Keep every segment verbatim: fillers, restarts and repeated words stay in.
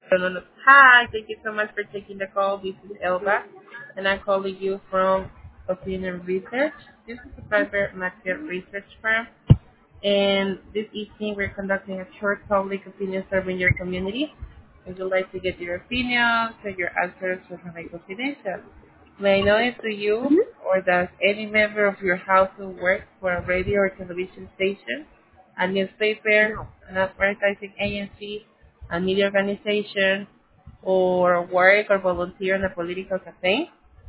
No, no, no. Hi, thank you so much for taking the call. This is Elba, and I'm calling you from Opinion Research. This is a private market research firm, and this evening we're conducting a short public opinion survey in your community. We would like to get your opinion, so your answers will remain confidential. May I know if do you or does any member of your household work for a radio or television station, a newspaper, No. an advertising agency, a media organization, or work or volunteer in a political campaign?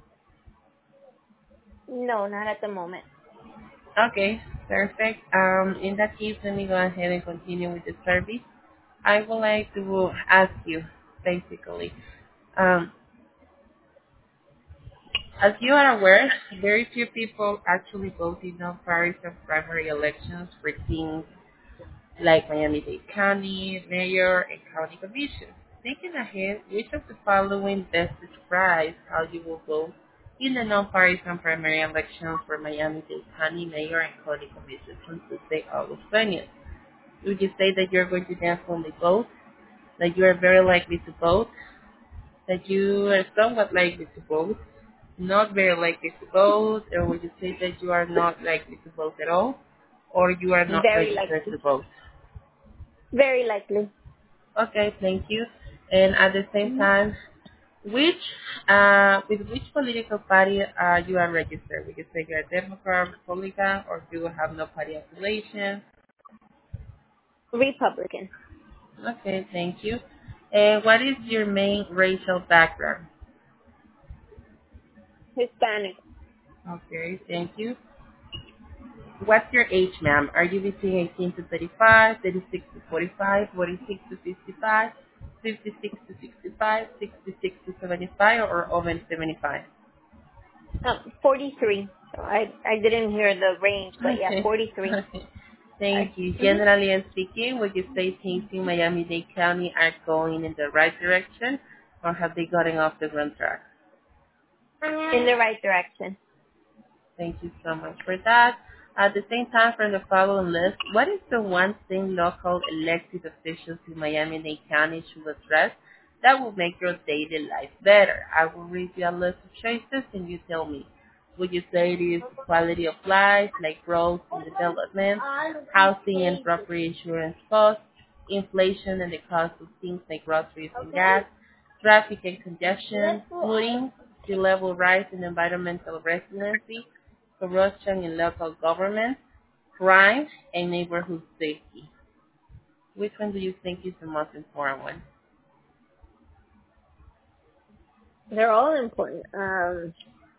No, not at the moment. Okay, perfect. Um, in that case, let me go ahead and continue with the survey. I would like to ask you, basically, um, as you are aware, very few people actually vote in non-partisan primary elections for things like Miami-Dade County, Mayor, and County Commission. Thinking ahead, which of the following best describes how you will vote in the non-partisan primary elections for Miami-Dade County, Mayor, and County Commission on Tuesday, August twentieth? Would you say that you're going to definitely vote, that you are very likely to vote, that you are somewhat likely to vote, not very likely to vote, or would you say that you are not likely to vote at all, or you are not Very registered likely. to vote? Very likely. Okay, thank you. And at the same Mhm. time, which uh, with which political party uh, you are registered? Would you say you're a Democrat, Republican, or you have no party affiliation? Republican. Okay, thank you. And what is your main racial background? Hispanic. Okay, thank you. What's your age, ma'am? Are you between eighteen to thirty-five, thirty-six to forty-five, forty-six to fifty-five, fifty-six to sixty-five, sixty-six to seventy-five, or over seventy-five? Um, forty-three. So I I didn't hear the range, but yeah, Okay. forty-three. Okay. Thank I, you. mhm. Generally and speaking, would you say things in Miami-Dade County are going in the right direction, or have they gotten off the wrong track? In the right direction. Thank you so much for that. At the same time, from the following list, what is the one thing local elected officials in Miami-Dade County should address that will make your daily life better? I will read you a list of choices and you tell me. Would you say it is quality of life, like roads and development, housing and property insurance costs, inflation and the cost of things like groceries and gas, traffic and congestion, flooding, sea level rise and environmental resiliency, corruption in local government, crime, and neighborhood safety? Which one do you think is the most important one? They're all important. Um,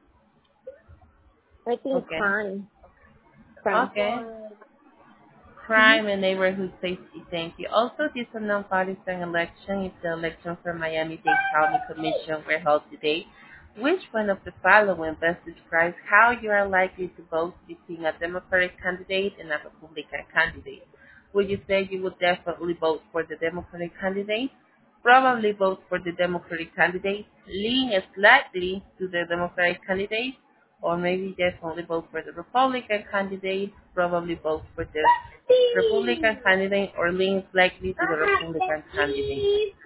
I think Okay. crime. Crime. Okay. hmm Crime and neighborhood safety. Thank you. Also, this is a nonpartisan election. If the election for Miami-Dade County Commission were held today, which one of the following best describes how you are likely to vote between a Democratic candidate and a Republican candidate? Would you say you would definitely vote for the Democratic candidate? Probably vote for the Democratic candidate, lean slightly to the Democratic candidate, or maybe definitely vote for the Republican candidate, probably vote for the Republican candidate, or leans likely to the Republican candidate?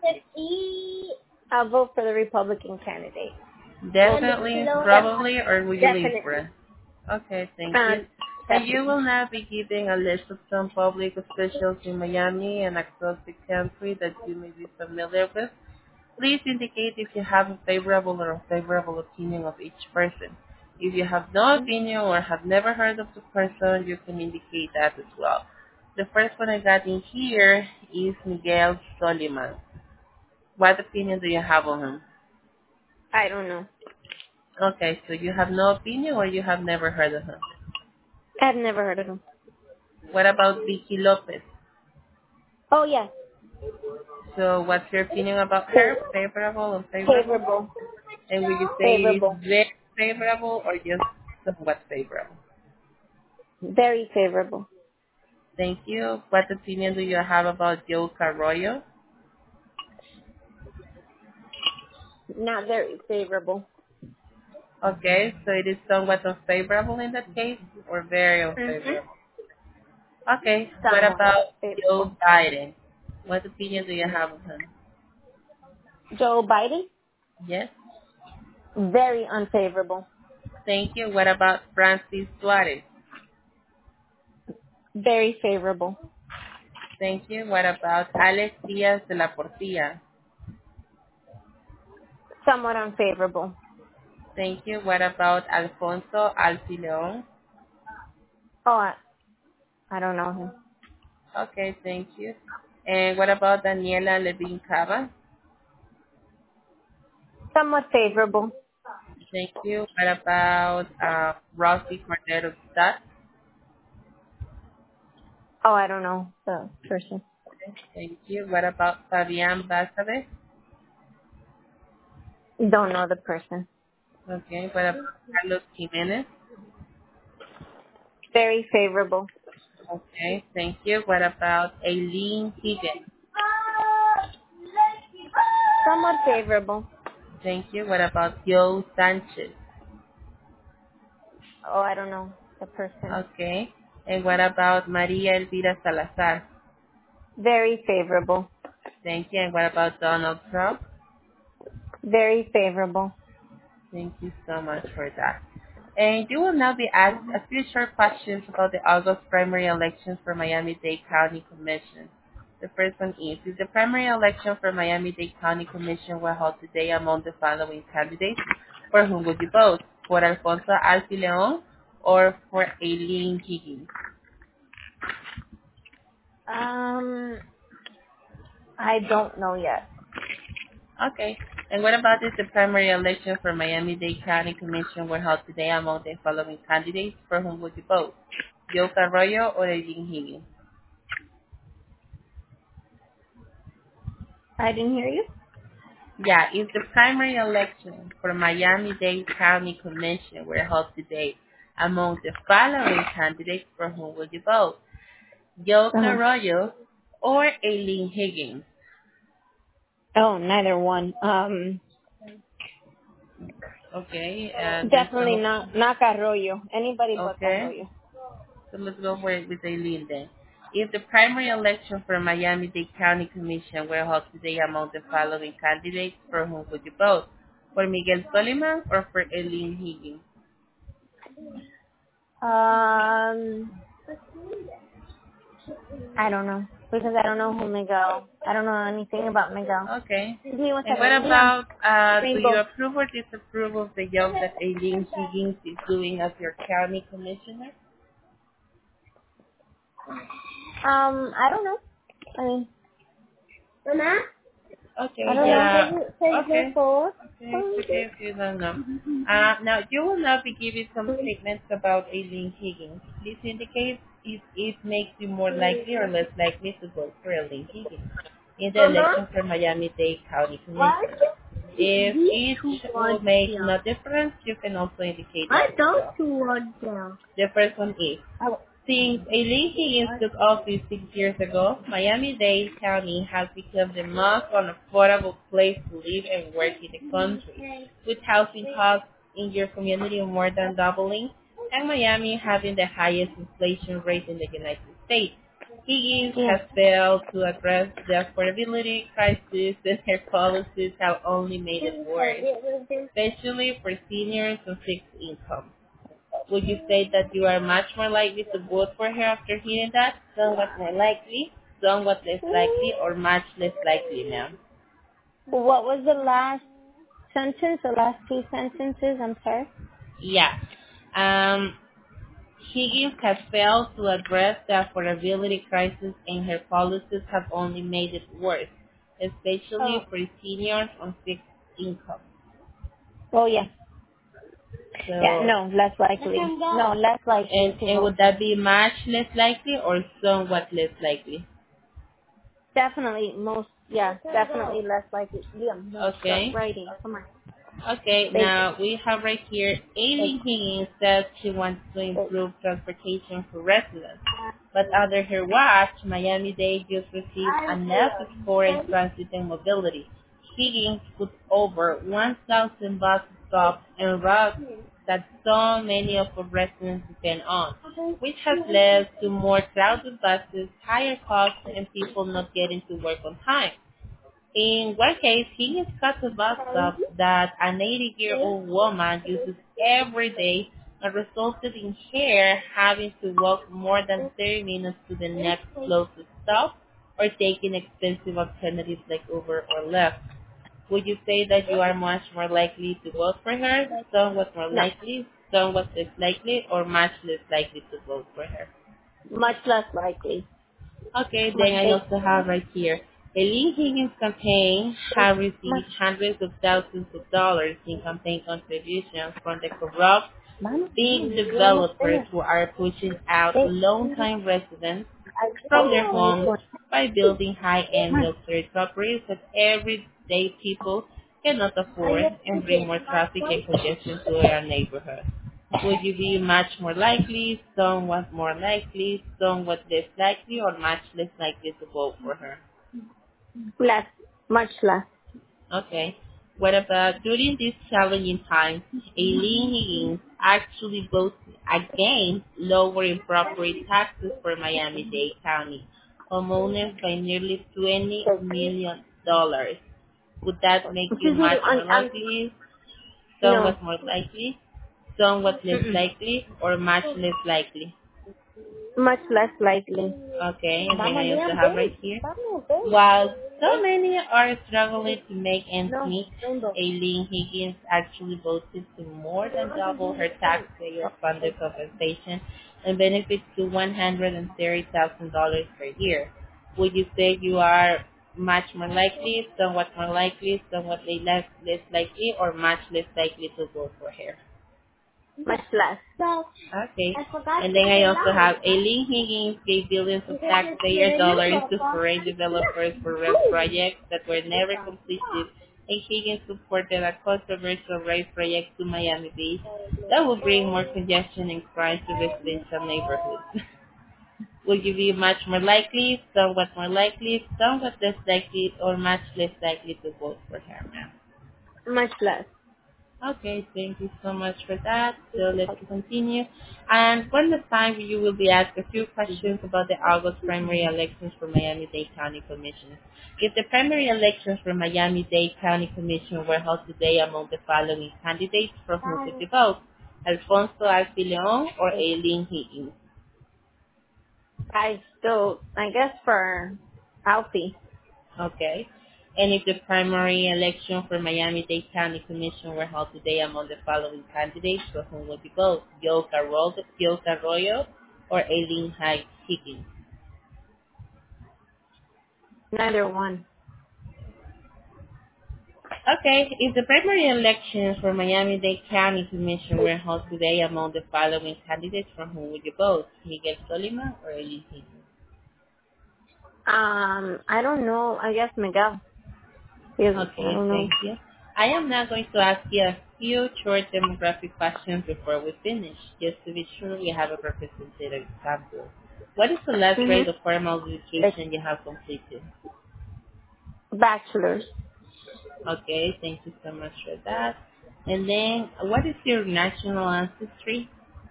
I'll vote for the Republican candidate. Definitely, Def- probably, or will you lean for it? definitely. Okay, thank you. Um, And you definitely. will now be giving a list of some public officials in Miami and across the country that you may be familiar with. Please indicate if you have a favorable or unfavorable opinion of each person. If you have no opinion or have never heard of the person, you can indicate that as well. The first one I got in here is Miguel Soliman. What opinion do you have on him? I don't know. Okay, so you have no opinion or you have never heard of him. I've never heard of him. What about Vicky Lopez? Oh, yes. So what's your opinion about her? Favorable, unfavorable? Favorable. And would you say it is Favorable. very favorable or just somewhat favorable? Very favorable. Thank you. What opinion do you have about Joe Carroyo? Not very favorable. Okay, so it is somewhat unfavorable in that case, or very Mm-hmm. unfavorable. Okay, what Somewhat about Joe favorable. Biden? What opinion do you have of him? Joe Biden? Yes. Very unfavorable. Thank you. What about Francis Suarez? Very favorable. Thank you. What about Alex Diaz de la Portilla? Somewhat unfavorable. Thank you. What about Alfonso Alci León? Oh, I, I don't know him. Okay, thank you. And what about Daniela Levin Cava? Somewhat favorable. Thank you. What about uh, Rosy Cordero Stott? Oh, I don't know the person. Okay, thank you. What about Fabian Basabe? Don't know the person. Okay. What about Carlos Jimenez? Very favorable. Okay, thank you. What about Aileen Higgins? Somewhat favorable. Thank you. What about Joe Sanchez? Oh, I don't know the person. Okay. And what about Maria Elvira Salazar? Very favorable. Thank you. And what about Donald Trump? Very favorable. Thank you so much for that. And you will now be asked a few short questions about the August primary elections for Miami-Dade County Commission. The first one is, if the primary election for Miami-Dade County Commission were held today among the following candidates, for whom would you vote? For Alfonso Alci León or for Aileen Higgins? Um, I don't know yet. Okay. And what about if the primary election for Miami-Dade County Commission were held today among the following candidates, for whom would you vote? Joe Arroyo or Aileen Higgins? I didn't hear you. Yeah, if the primary election for Miami-Dade County Commission were held today among the following candidates, for whom would you vote? Joe Uh-huh. Arroyo or Aileen Higgins? Oh, neither one. Um, Okay, and there's definitely no, not not Carroyo. Anybody but okay. Carroyo. So let's go for it with Aileen then. If the primary election for Miami-Dade County Commission were held today among the following candidates, for whom would you vote? For Miguel Soliman or for Aileen Higgins? Um, I don't know because I don't know who Miguel. I don't know anything about Miguel. Okay. Give me one And what second. Liam, about, uh, do you Rainbow. approve or disapprove of the job that Aileen Higgins is doing as your county commissioner? Um, I don't know. I mean, Mama, I Okay, don't yeah. know. Table Okay. four. Okay, it's okay if you don't know. Uh, now, you will now be given some statements about Aileen Higgins. Please indicate if it makes you more likely or less likely to vote for Aileen Higgins in the Mama, election for Miami-Dade County why Commission. is If he each will towards make here? no difference, you can also indicate I that as don't well. towards here. The first one is, Oh, since Aileen Higgins took office six years ago, Miami-Dade County has become the most unaffordable place to live and work in the country, with housing costs in your community more than doubling, and Miami having the highest inflation rate in the United States. Higgins yeah. has failed to address the affordability crisis, and her policies have only made it worse, especially for seniors on fixed income. Would you say that you are much more likely to vote for her after hearing that? Somewhat more likely, somewhat less likely, or much less likely, ma'am? What was the last sentence? The last two sentences? I'm sorry. Yeah. Um, Higgins has failed to address the affordability crisis and her policies have only made it worse, Oh, especially for seniors on fixed income. oh yeah. Yeah, So, no, less likely. No, less likely and, to and vote would for that her. be much less likely or somewhat less likely? Definitely most, yeah, definitely less likely. Liam, no, stop Okay. writing. Come on. Okay, They, now we have right here, they, Aileen Higgins says she wants to they. improve transportation for residents. But under her watch, Miami-Dade just received a net score in transit and mobility. Higgins put over one thousand bus stops and routes that so many of our residents depend on, which has led to more crowded buses, higher costs, and people not getting to work on time. In one case, he is cut a bus stop that an eighty-year-old woman uses every day and resulted in her having to walk more than thirty minutes to the next closest stop or taking expensive alternatives like Uber or Lyft. Would you say that you are much more likely to vote for her, somewhat more No, likely, somewhat less likely, or much less likely to vote for her? much less likely. Okay, Much, then I also have right here. The Lee Higgins campaign have much. received hundreds of thousands of dollars in campaign contributions from the corrupt Vamos, big vamos, yo no developers sé. who are pushing out Eh, longtime residents from their homes oh, by building high-end más. luxury properties that everyday people cannot Ahí afford and bring escuché, more más traffic and fuerte. congestion to our neighborhood. Would you be much more likely, somewhat more likely, somewhat less likely, or much less likely to vote for her? Less, much less. Okay. What about during these challenging times, Aileen Higgins actually voted against lowering property taxes for Miami-Dade County homeowners by nearly twenty million dollars. Would that make you Excuse me, much I'm, more I'm likely, no. somewhat more likely, somewhat less Mm-mm. likely, or much less likely? Much less likely. Okay, and then Vamos I also bien, have right ven. here. Vamos, ven. While so Ven. many are struggling to make ends No, meet, segundo. Aileen Higgins actually voted to more than double her taxpayer-funded compensation and benefits to one hundred thirty thousand dollars per year. Would you say you are much more likely, somewhat more likely, somewhat less, less likely, or much less likely to vote for her? Much less. Okay. I forgot And to then I get also out. have Aileen Higgins gave billions of You can just get taxpayer in your dollars to papa. foreign developers for rail projects that were never completed, and Higgins supported a controversial rail project to Miami Beach that will bring more congestion and crime to residential neighborhoods. Would you be much more likely, somewhat more likely, somewhat less likely, or much less likely to vote for her, ma'am? Much less. Okay, thank you so much for that. So let's continue. And when the time you will be asked a few questions about the August primary elections for Miami-Dade County Commission. If the primary elections for Miami-Dade County Commission were held today among the following candidates, for whom would you vote? Alfonso Alci Leon or Aileen Higgins? I still, I guess for Alfie. Okay. And if the primary election for Miami-Dade County Commission were held today among the following candidates, for whom would you vote? Joe Carroll, Joe Carroyo or Aileen Hyde Higgins? Neither one. Okay. If the primary elections for Miami-Dade County Commission were held today among the following candidates, for whom would you vote? Miguel Soliman or Aileen Higgins? Um, I don't know. I guess Miguel. Because I Okay, don't know. thank you. I am now going to ask you a few short demographic questions before we finish, just to be sure we have a representative sample. What is the last grade of Mm-hmm. formal education you have completed? Bachelor's. Okay, thank you so much for that. And then, what is your national ancestry?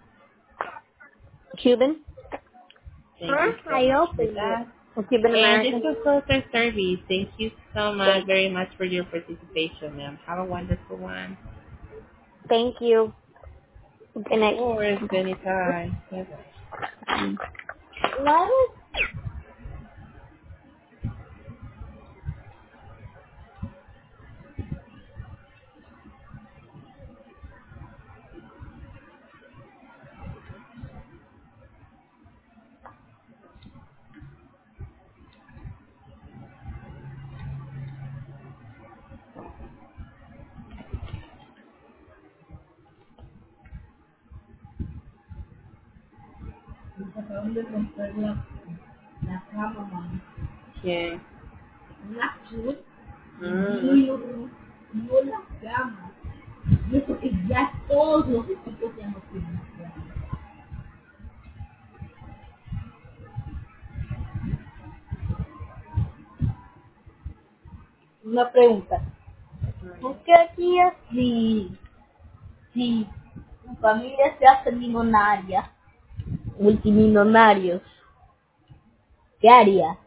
Cuban. Thank Huh? you so I much for opened it. that. Cuban And this American. was also a survey. Thank you so much, Thank, very much for your participation, ma'am. Have a wonderful one. thank you. Good Of night. course, anytime. Bye-bye. What? ¿Quién? Mm. Una pregunta. ¿Tú qué harías si, si tu familia se hace millonaria, multimillonarios? ¿Qué harías?